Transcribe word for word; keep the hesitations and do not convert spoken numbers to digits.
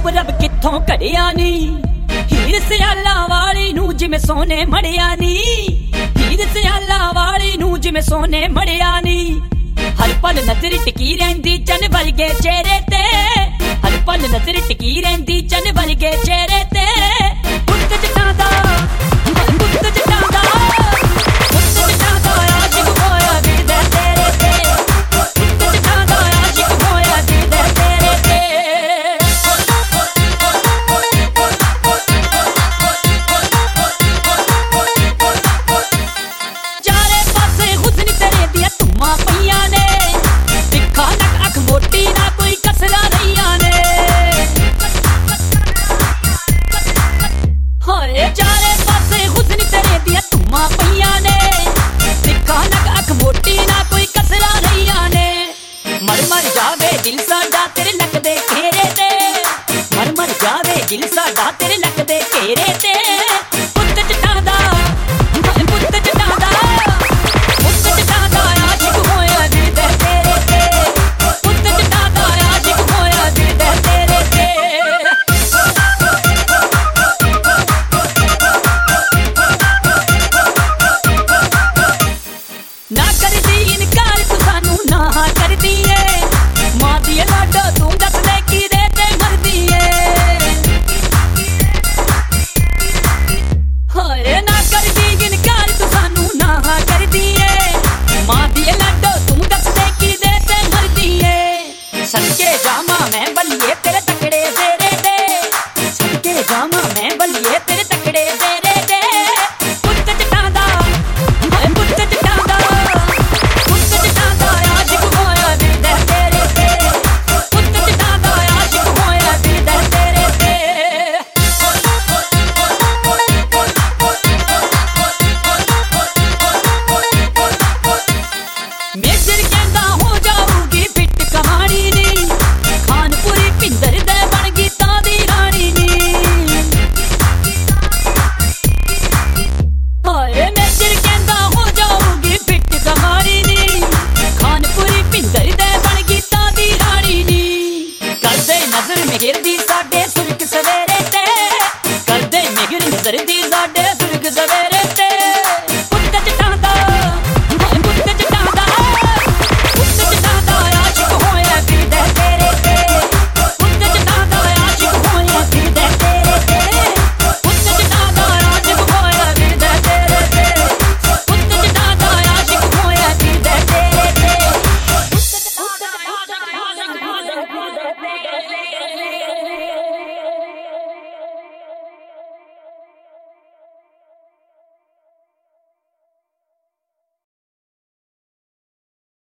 ਰੂਪ ਰੱਬ ਕਿੱਥੋਂ ਘੜਿਆ ਨੀ। ਹੀਰ ਸਿਆਲਾਂ ਵਾਲੀ ਨੂੰ ਜਿਵੇਂ ਸੋਨੇ ਮੜਿਆ ਨੀ। ਹੀਰ ਸਿਆਲਾਂ ਵਾਲੀ ਨੂੰ ਜਿਵੇਂ ਸੋਨੇ ਮੜਿਆ ਨੀ। ਹਰ ਪਲ ਨਜ਼ਰ ਟਿਕੀ ਰਹਿੰਦੀ ਚੰਨ ਵਰਗੇ ਚਿਹਰੇ ਤੇ। ਹਰ ਪਲ ਨਜ਼ਰ ਟਿਕੀ ਰਹਿੰਦੀ ਚੰਨ ਵਰਗੇ ਚਿਹਰੇ ਤੇ।